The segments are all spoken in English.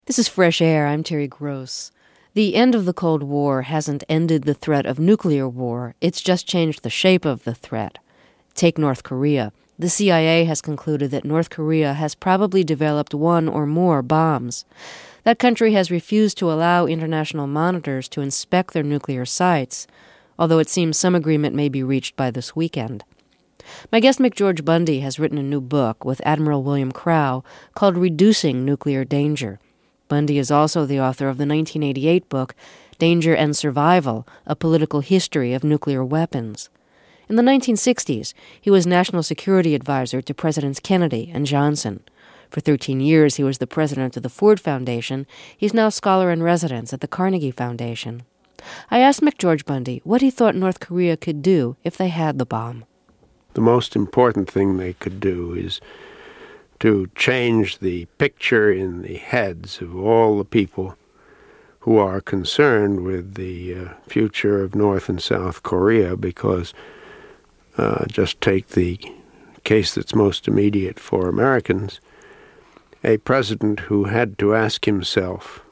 This is Fresh Air. I'm Terry Gross. The end of the Cold War hasn't ended the threat of nuclear war. It's just changed the shape of the threat. Take North Korea. The CIA has concluded that North Korea has probably developed one or more bombs. That country has refused to allow international monitors to inspect their nuclear sites, although it seems some agreement may be reached by this weekend. My guest McGeorge Bundy has written a new book with Admiral William Crowe called Reducing Nuclear Danger. Bundy is also the author of the 1988 book, Danger and Survival, A Political History of Nuclear Weapons. In the 1960s, he was National Security Advisor to Presidents Kennedy and Johnson. For 13 years, he was the president of the Ford Foundation. He's now scholar-in-residence at the Carnegie Foundation. I asked McGeorge Bundy what he thought North Korea could do if they had the bomb. The most important thing they could do is to change the picture in the heads of all the people who are concerned with the future of North and South Korea, because just take the case that's most immediate for Americans, a president who had to ask himself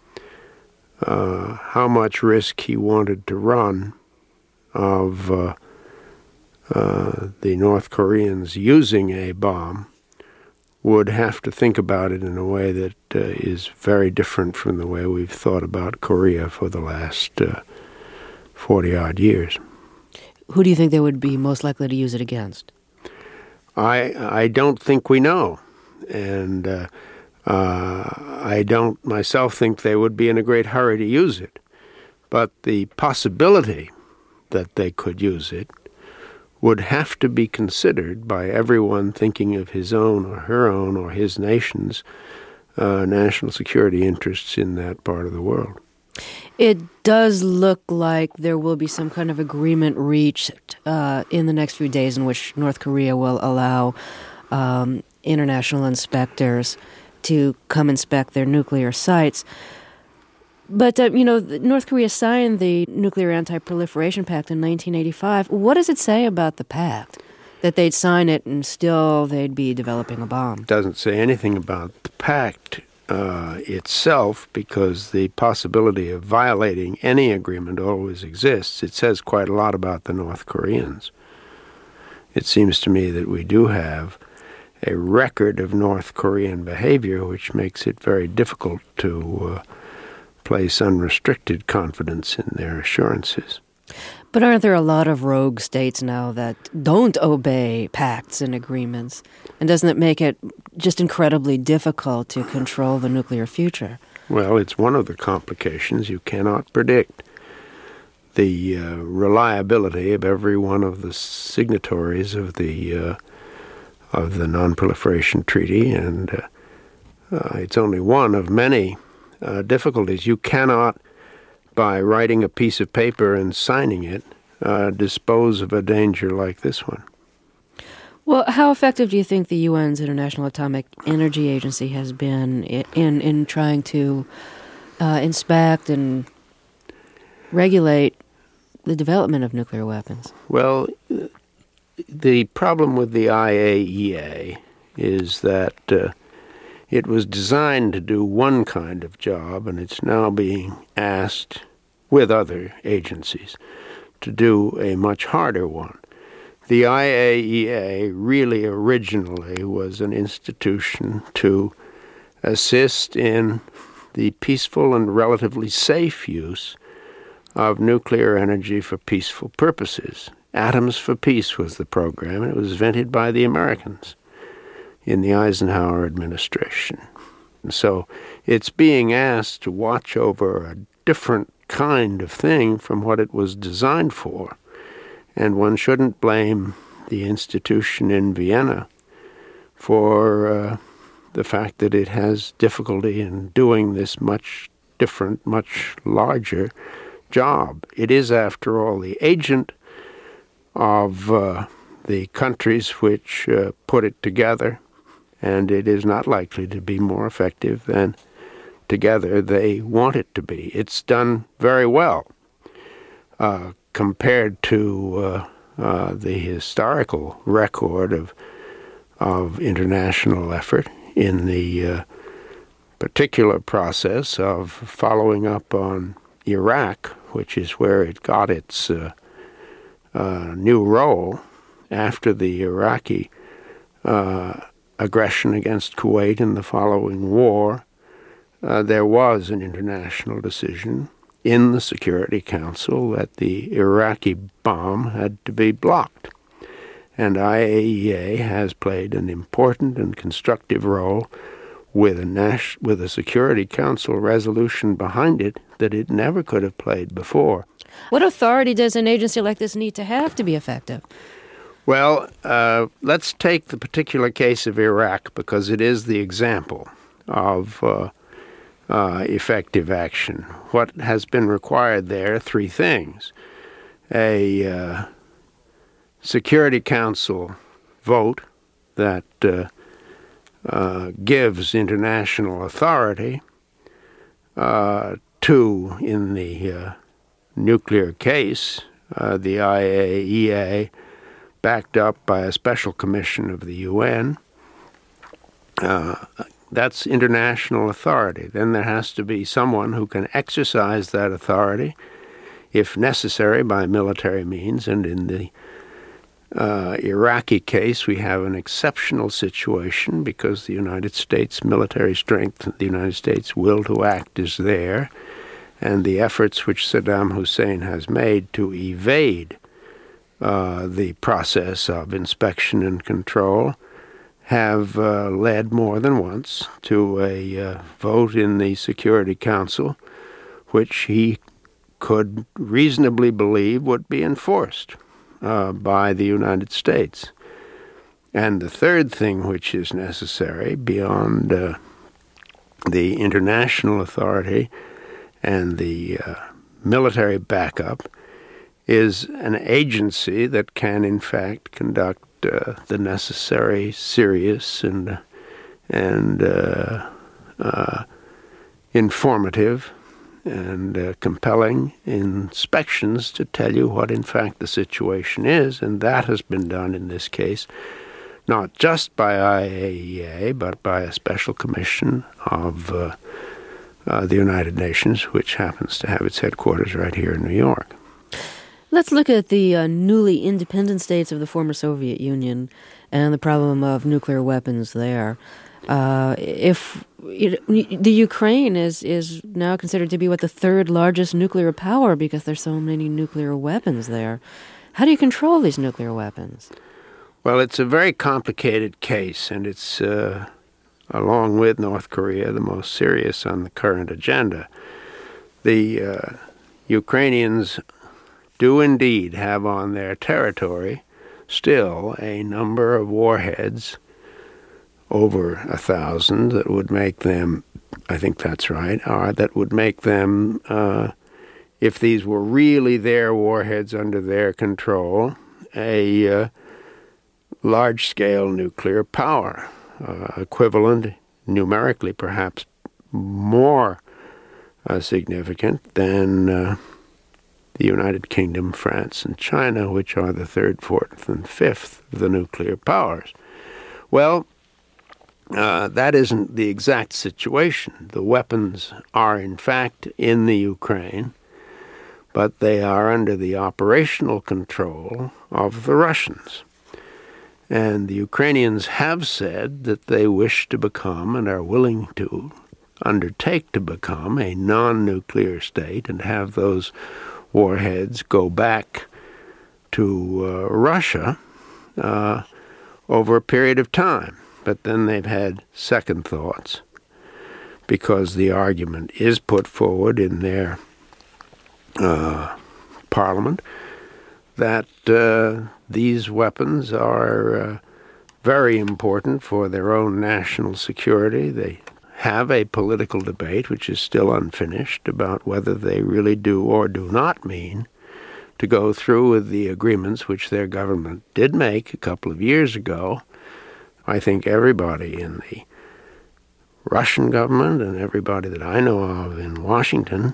how much risk he wanted to run of the North Koreans using a bomb would have to think about it in a way that is very different from the way we've thought about Korea for the last 40-odd years. Who do you think they would be most likely to use it against? I don't think we know. And I don't myself think they would be in a great hurry to use it. But the possibility that they could use it would have to be considered by everyone thinking of his own or her own or his nation's national security interests in that part of the world. It does look like there will be some kind of agreement reached in the next few days in which North Korea will allow international inspectors to come inspect their nuclear sites. But, North Korea signed the Nuclear Anti-Proliferation Pact in 1985. What does it say about the pact? That they'd sign it and still they'd be developing a bomb? It doesn't say anything about the pact itself, because the possibility of violating any agreement always exists. It says quite a lot about the North Koreans. It seems to me that we do have a record of North Korean behavior which makes it very difficult to place unrestricted confidence in their assurances. But aren't there a lot of rogue states now that don't obey pacts and agreements? And doesn't it make it just incredibly difficult to control the nuclear future? Well, it's one of the complications. You cannot predict the reliability of every one of the signatories of the Non-Proliferation Treaty, and it's only one of many difficulties. You cannot, by writing a piece of paper and signing it, dispose of a danger like this one. Well, how effective do you think the UN's International Atomic Energy Agency has been in trying to inspect and regulate the development of nuclear weapons? Well, the problem with the IAEA is that it was designed to do one kind of job, and it's now being asked, with other agencies, to do a much harder one. The IAEA really originally was an institution to assist in the peaceful and relatively safe use of nuclear energy for peaceful purposes. Atoms for Peace was the program, and it was invented by the Americans in the Eisenhower administration. And so it's being asked to watch over a different kind of thing from what it was designed for. And one shouldn't blame the institution in Vienna for the fact that it has difficulty in doing this much different, much larger job. It is, after all, the agent of the countries which put it together, and it is not likely to be more effective than together they want it to be. It's done very well compared to the historical record of international effort in the particular process of following up on Iraq, which is where it got its new role after the Iraqi aggression against Kuwait in the following war, there was an international decision in the Security Council that the Iraqi bomb had to be blocked. And IAEA has played an important and constructive role with a Security Council resolution behind it that it never could have played before. What authority does an agency like this need to have to be effective? Well, let's take the particular case of Iraq because it is the example of effective action. What has been required there? Three things. A Security Council vote that gives international authority. Two, in the nuclear case, the IAEA, backed up by a special commission of the UN. That's international authority. Then there has to be someone who can exercise that authority, if necessary, by military means. And in the Iraqi case, we have an exceptional situation because the United States military strength, the United States will to act is there, and the efforts which Saddam Hussein has made to evade the process of inspection and control have led more than once to a vote in the Security Council, which he could reasonably believe would be enforced by the United States. And the third thing which is necessary beyond the international authority and the military backup is an agency that can, in fact, conduct the necessary, serious, and informative and compelling inspections to tell you what, in fact, the situation is. And that has been done in this case, not just by IAEA, but by a special commission of the United Nations, which happens to have its headquarters right here in New York. Let's look at the newly independent states of the former Soviet Union and the problem of nuclear weapons there. The Ukraine is now considered to be, the third largest nuclear power because there's so many nuclear weapons there. How do you control these nuclear weapons? Well, it's a very complicated case, and it's, along with North Korea, the most serious on the current agenda. The Ukrainians do indeed have on their territory still a number of warheads, over 1,000, that would make them, I think that's right, that would make them, if these were really their warheads under their control, a large-scale nuclear power, equivalent, numerically perhaps more significant than the United Kingdom, France, and China, which are the third, fourth, and fifth of the nuclear powers. Well, that isn't the exact situation. The weapons are, in fact, in the Ukraine, but they are under the operational control of the Russians. And the Ukrainians have said that they wish to become and are willing to undertake to become a non-nuclear state and have those warheads go back to Russia over a period of time. But then they've had second thoughts because the argument is put forward in their parliament that these weapons are very important for their own national security. They have a political debate, which is still unfinished, about whether they really do or do not mean to go through with the agreements which their government did make a couple of years ago. I think everybody in the Russian government and everybody that I know of in Washington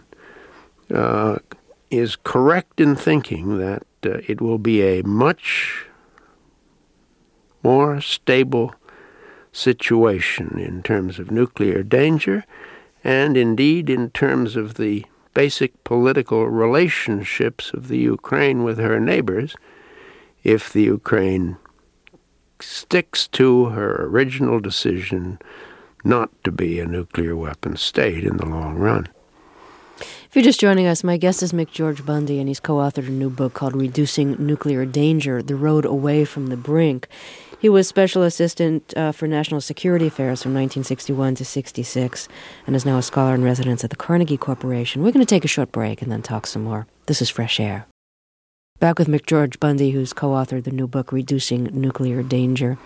is correct in thinking that it will be a much more stable situation in terms of nuclear danger, and indeed in terms of the basic political relationships of the Ukraine with her neighbors, if the Ukraine sticks to her original decision not to be a nuclear weapon state in the long run. If you're just joining us, my guest is McGeorge Bundy, and he's co-authored a new book called Reducing Nuclear Danger, The Road Away from the Brink. He was Special Assistant for National Security Affairs from 1961 to 66 and is now a scholar in residence at the Carnegie Corporation. We're going to take a short break and then talk some more. This is Fresh Air. Back with McGeorge Bundy, who's co-authored the new book, Reducing Nuclear Danger.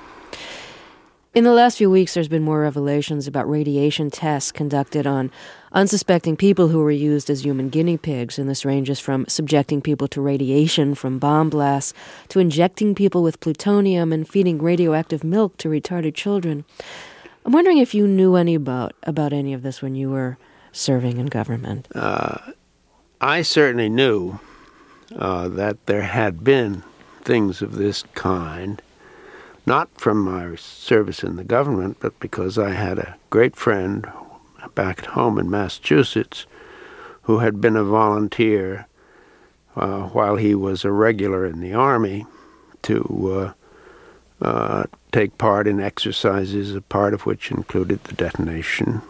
In the last few weeks, there's been more revelations about radiation tests conducted on unsuspecting people who were used as human guinea pigs, and this ranges from subjecting people to radiation from bomb blasts to injecting people with plutonium and feeding radioactive milk to retarded children. I'm wondering if you knew any about any of this when you were serving in government. I certainly knew that there had been things of this kind, not from my service in the government, but because I had a great friend back at home in Massachusetts who had been a volunteer while he was a regular in the Army to take part in exercises, a part of which included the detonation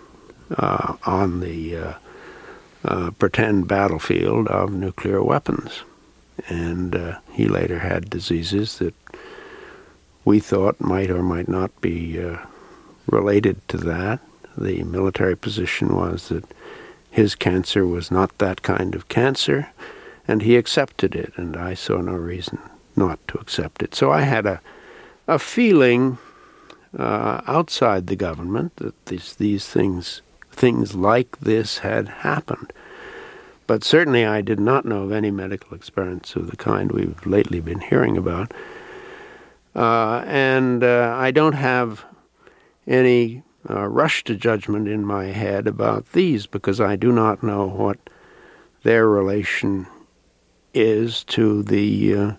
on the pretend battlefield of nuclear weapons. And he later had diseases that we thought might or might not be related to that. The military position was that his cancer was not that kind of cancer, and he accepted it, and I saw no reason not to accept it. So I had a feeling outside the government that these things like this had happened. But certainly I did not know of any medical experience of the kind we've lately been hearing about. And I don't have any rush to judgment in my head about these because I do not know what their relation is to the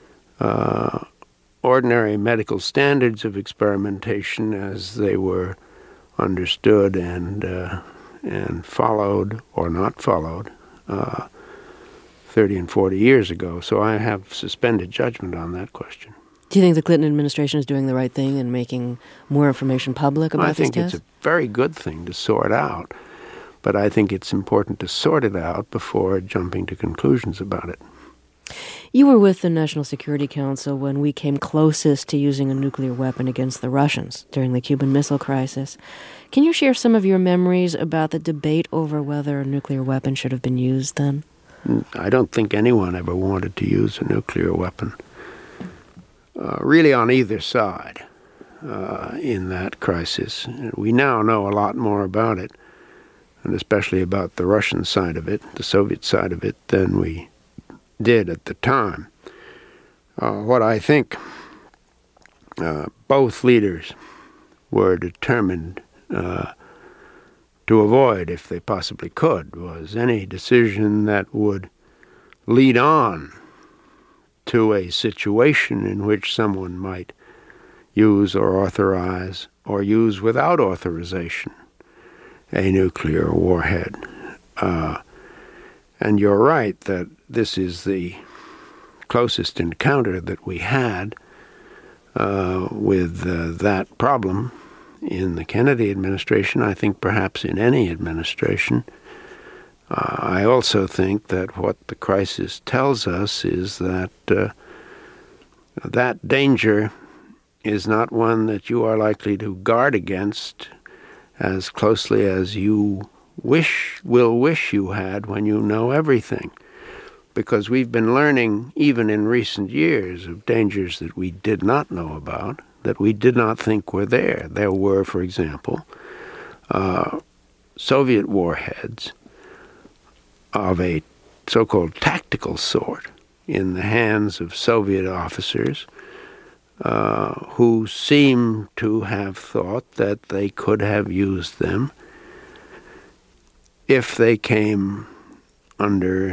ordinary medical standards of experimentation as they were understood and followed or not followed 30 and 40 years ago. So I have suspended judgment on that question. Do you think the Clinton administration is doing the right thing in making more information public about this test? I think it's a very good thing to sort out, but I think it's important to sort it out before jumping to conclusions about it. You were with the National Security Council when we came closest to using a nuclear weapon against the Russians during the Cuban Missile Crisis. Can you share some of your memories about the debate over whether a nuclear weapon should have been used then? I don't think anyone ever wanted to use a nuclear weapon. Really on either side in that crisis. We now know a lot more about it, and especially about the Russian side of it, the Soviet side of it, than we did at the time. What I think both leaders were determined to avoid, if they possibly could, was any decision that would lead on to a situation in which someone might use or authorize or use without authorization a nuclear warhead. And you're right that this is the closest encounter that we had with that problem in the Kennedy administration, I think perhaps in any administration. I also think that what the crisis tells us is that that danger is not one that you are likely to guard against as closely as you wish you had when you know everything. Because we've been learning, even in recent years, of dangers that we did not know about, that we did not think were there. There were, for example, Soviet warheads of a so-called tactical sort in the hands of Soviet officers who seem to have thought that they could have used them if they came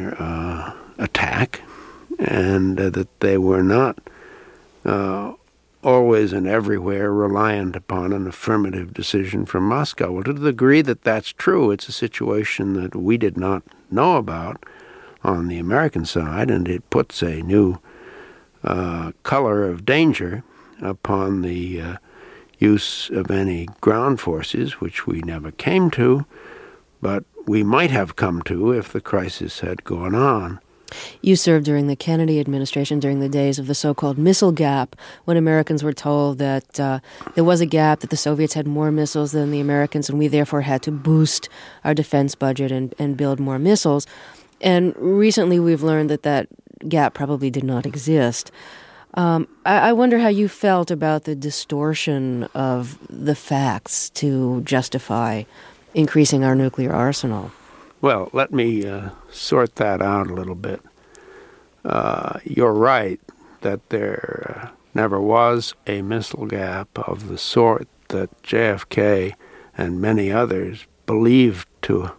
under attack, and that they were not always and everywhere reliant upon an affirmative decision from Moscow. Well, to the degree that that's true, it's a situation that we did not know about on the American side, and it puts a new color of danger upon the use of any ground forces, which we never came to, but we might have come to if the crisis had gone on. You served during the Kennedy administration, during the days of the so-called missile gap, when Americans were told that there was a gap, that the Soviets had more missiles than the Americans, and we therefore had to boost our defense budget and build more missiles. And recently we've learned that that gap probably did not exist. I wonder how you felt about the distortion of the facts to justify increasing our nuclear arsenal. Well, let me sort that out a little bit. You're right that there never was a missile gap of the sort that JFK and many others believed to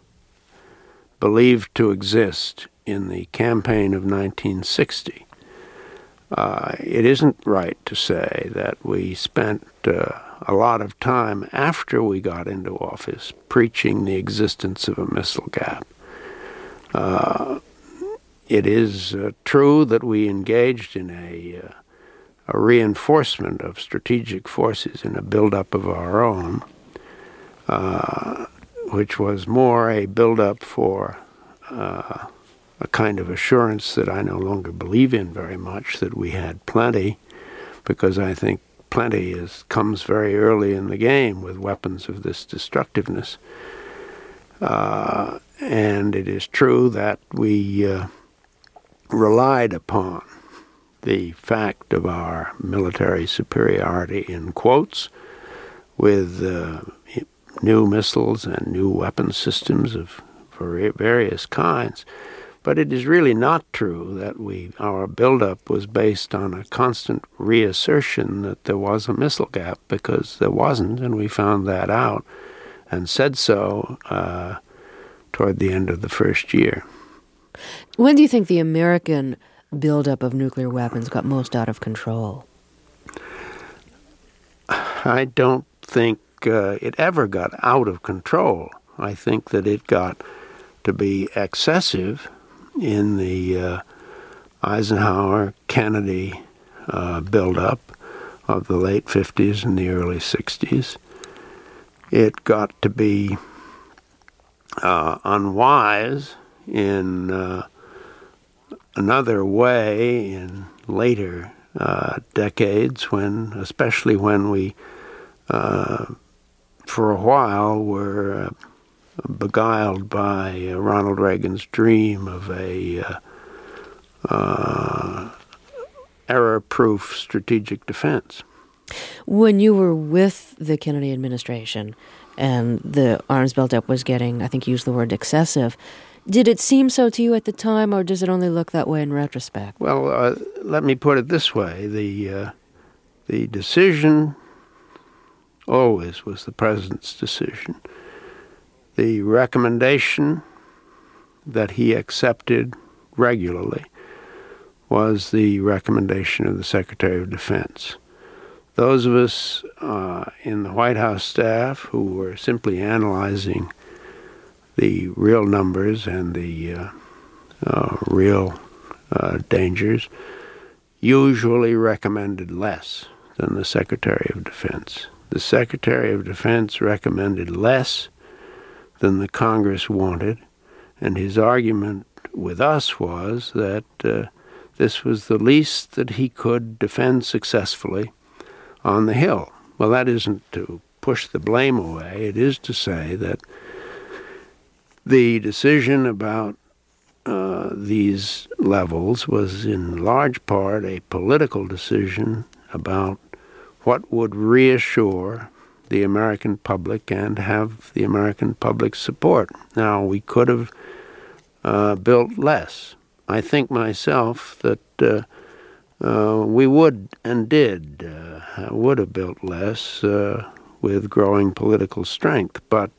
exist in the campaign of 1960. It isn't right to say that we spent a lot of time after we got into office preaching the existence of a missile gap. It is true that we engaged in a reinforcement of strategic forces in a buildup of our own, which was more a buildup for a kind of assurance that I no longer believe in very much, that we had plenty, because I think plenty comes very early in the game with weapons of this destructiveness. And it is true that we relied upon the fact of our military superiority, in quotes, with new missiles and new weapon systems of various kinds. But it is really not true that our buildup was based on a constant reassertion that there was a missile gap, because there wasn't, and we found that out and said so toward the end of the first year. When do you think the American buildup of nuclear weapons got most out of control? I don't think it ever got out of control. I think that it got to be excessive in the Eisenhower-Kennedy buildup of the late 50s and the early 60s. It got to be unwise in another way in later decades, especially when we, for a while, were beguiled by Ronald Reagan's dream of a error-proof strategic defense. When you were with the Kennedy administration and the arms buildup was getting, I think you used the word excessive, did it seem so to you at the time, or does it only look that way in retrospect? Well, let me put it this way. The decision always was the president's decision. The recommendation that he accepted regularly was the recommendation of the Secretary of Defense. Those of us in the White House staff who were simply analyzing the real numbers and the real dangers usually recommended less than the Secretary of Defense. The Secretary of Defense recommended less than the Congress wanted, and his argument with us was that this was the least that he could defend successfully on the Hill. Well, that isn't to push the blame away. It is to say that the decision about these levels was in large part a political decision about what would reassure the American public and have the American public's support. Now, we could have built less. I think myself that we would and would have built less with growing political strength. But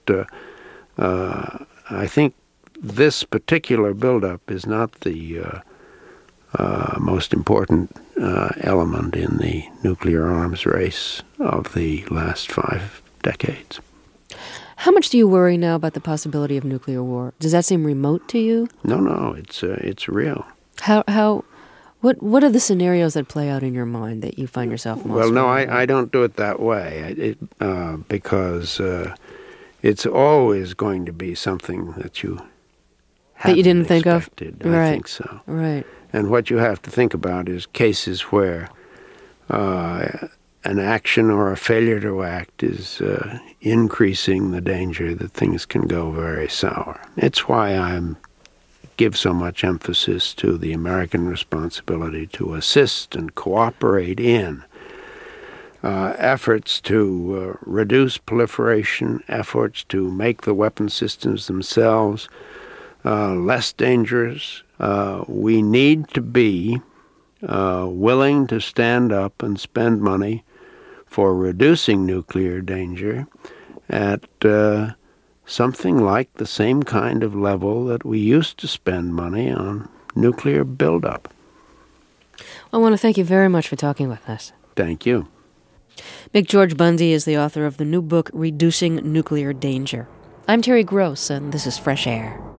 I think this particular buildup is not the most important element in the nuclear arms race of the last 5 decades. How much do you worry now about the possibility of nuclear war? Does that seem remote to you? No, it's real. What are the scenarios that play out in your mind that you find yourself most? Well, no, I don't do it that way, because it's always going to be something that you didn't think of. I think so. Right. And what you have to think about is cases where an action or a failure to act is increasing the danger that things can go very sour. It's why I give so much emphasis to the American responsibility to assist and cooperate in efforts to reduce proliferation, efforts to make the weapon systems themselves less dangerous. We need to be willing to stand up and spend money for reducing nuclear danger at something like the same kind of level that we used to spend money on nuclear buildup. I want to thank you very much for talking with us. Thank you. McGeorge Bundy is the author of the new book, Reducing Nuclear Danger. I'm Terry Gross, and this is Fresh Air.